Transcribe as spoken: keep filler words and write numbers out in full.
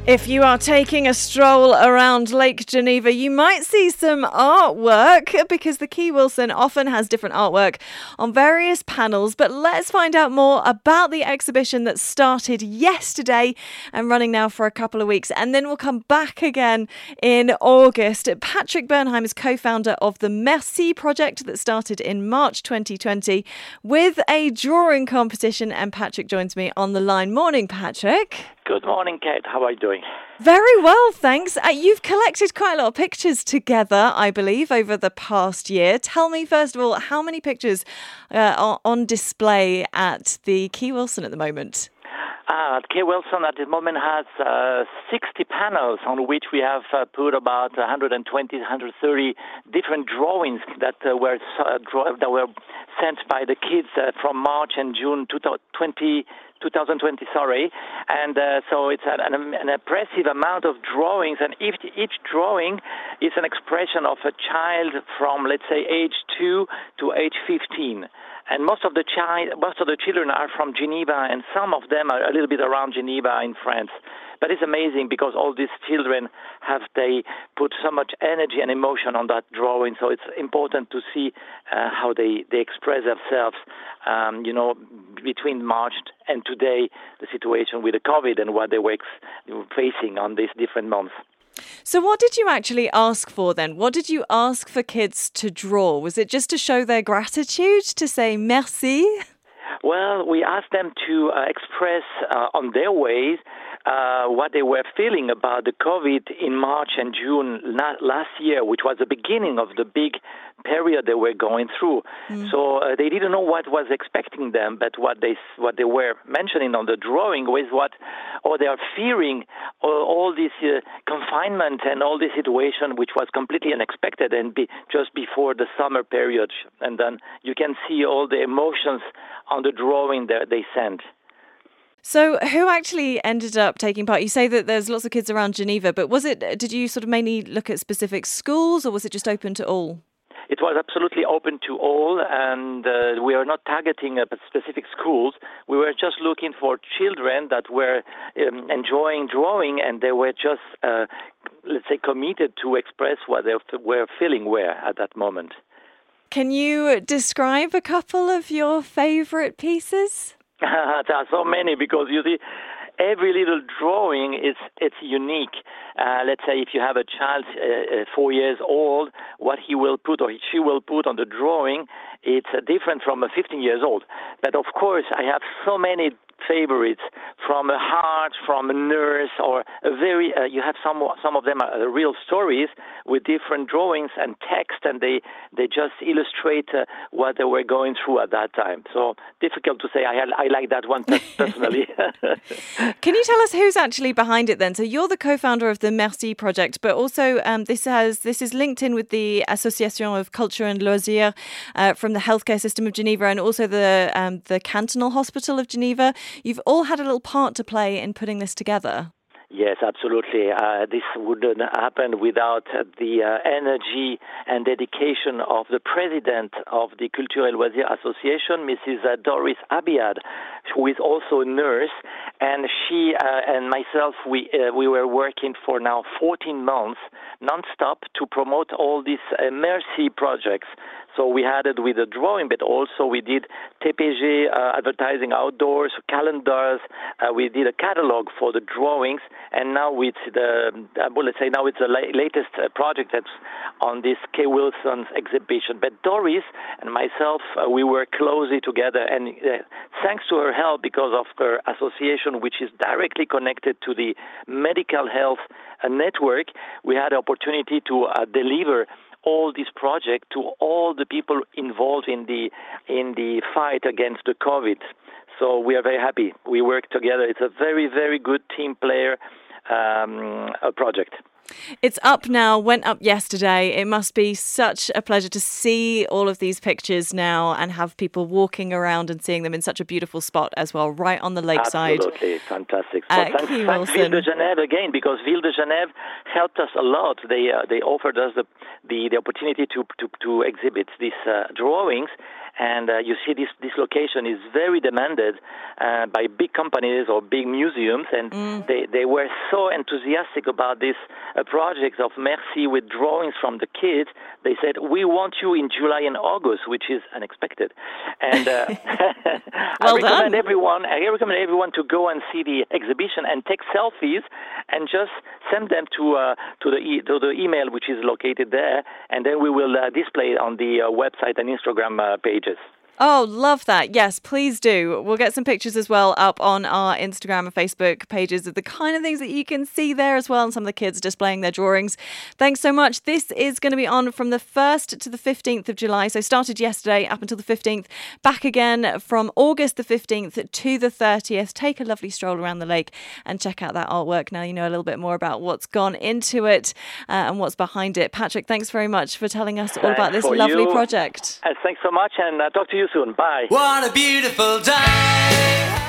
If you are taking a stroll around Lake Geneva, you might see some artwork because the Key Wilson often has different artwork on various panels. But let's find out more about the exhibition that started yesterday and running now for a couple of weeks. And then we'll come back again in August. Patrick Bernheim is co-founder of the Merci project that started in March twenty twenty with a drawing competition. And Patrick joins me on the line. Morning, Patrick. Good morning, Kate. How are you doing? Very well, thanks. Uh, you've collected quite a lot of pictures together, I believe, over the past year. Tell me, first of all, how many pictures uh, are on display at the Key Wilson at the moment? Uh, Key Wilson at the moment has uh, sixty panels on which we have uh, put about one hundred twenty, one hundred thirty different drawings that uh, were uh, draw- that were sent by the kids uh, from March and June twenty twenty, sorry, and uh, so it's an, an, an impressive amount of drawings, and each, each drawing is an expression of a child from, let's say, age two to age fifteen. And most of the child, most of the children are from Geneva, and some of them are a little bit around Geneva in France. But it's amazing because all these children have they put so much energy and emotion on that drawing. So it's important to see uh, how they, they express themselves. Um, you know, between March and today, the situation with the COVID and what they were ex- facing on these different months. So what did you actually ask for then? What did you ask for kids to draw? Was it just to show their gratitude, to say merci? Well, we asked them to uh, express uh, on their ways uh, what they were feeling about the COVID in March and June last year, which was the beginning of the big period they were going through. Mm. So uh, they didn't know what was expecting them, but what they what they were mentioning on the drawing was what, or they are fearing all, all this uh, confinement and all this situation, which was completely unexpected and be, just before the summer period. And then you can see all the emotions on the drawing that they sent. So who actually ended up taking part? You say that there's lots of kids around Geneva, but was it, did you sort of mainly look at specific schools or was it just open to all? It was absolutely open to all, and uh, we are not targeting uh, specific schools. We were just looking for children that were um, enjoying drawing, and they were just, uh, let's say, committed to express what they were feeling were at that moment. Can you describe a couple of your favorite pieces? There are so many because, you see, every little drawing is it's unique. Uh, let's say if you have a child uh, four years old, what he will put or she will put on the drawing, it's uh, different from a fifteen years old. But of course, I have so many favorites from a heart, from a nurse, or a very. Uh, you have some some of them are real stories with different drawings and text, and they they just illustrate uh, what they were going through at that time. So difficult to say. I I like that one personally. Can you tell us who's actually behind it then? So you're the co-founder of the Merci project, but also um, this has this is linked in with the Association of Culture and Loisirs uh, from the healthcare system of Geneva, and also the um, the Cantonal Hospital of Geneva. You've all had a little part to play in putting this together. Yes, absolutely. Uh, this wouldn't happen without the uh, energy and dedication of the president of the Culture et Loisirs Association, Missus Doris Abiad, who is also a nurse. And she uh, and myself, we uh, we were working for now fourteen months non-stop to promote all these uh, Merci projects. So we had it with the drawing, but also we did T P G uh, advertising outdoors, calendars. Uh, we did a catalog for the drawings, and now it's the uh, well, let's say now it's the la- latest uh, project that's on this Key Wilson's exhibition. But Doris and myself, uh, we work closely together, and uh, thanks to her help, because of her association, which is directly connected to the medical health uh, network, we had the opportunity to uh, deliver all this project to all the people involved in the in the fight against the COVID. So we are very happy. We work together. It's a very, very good team player um, a project. It's up now, went up yesterday. It must be such a pleasure to see all of these pictures now and have people walking around and seeing them in such a beautiful spot as well, right on the lakeside. Absolutely, fantastic. So Uh, thanks, Key thanks Wilson. Ville de Genève again, because Ville de Genève helped us a lot. They uh, they offered us the the, the opportunity to, to, to exhibit these uh, drawings. And uh, you see this, this location is very demanded uh, by big companies or big museums. And Mm. they, they were so enthusiastic about this uh, project of Merci with drawings from the kids. They said, we want you in July and August, which is unexpected. And uh, I Well recommend done. everyone, I recommend everyone to go and see the exhibition and take selfies and just send them to uh, to the e- to the email which is located there, and then we will uh, display it on the uh, website and Instagram uh, pages. Oh, love that. Yes, please do. We'll get some pictures as well up on our Instagram and Facebook pages of the kind of things that you can see there as well, and some of the kids displaying their drawings. Thanks so much. This is going to be on from the first to the fifteenth of July. So started yesterday up until the fifteenth. Back again from August the fifteenth to the thirtieth. Take a lovely stroll around the lake and check out that artwork. Now you know a little bit more about what's gone into it uh, and what's behind it. Patrick, thanks very much for telling us all about Thanks this for lovely you. project. Uh, thanks so much, and uh, talk to you soon. Bye. What a beautiful day.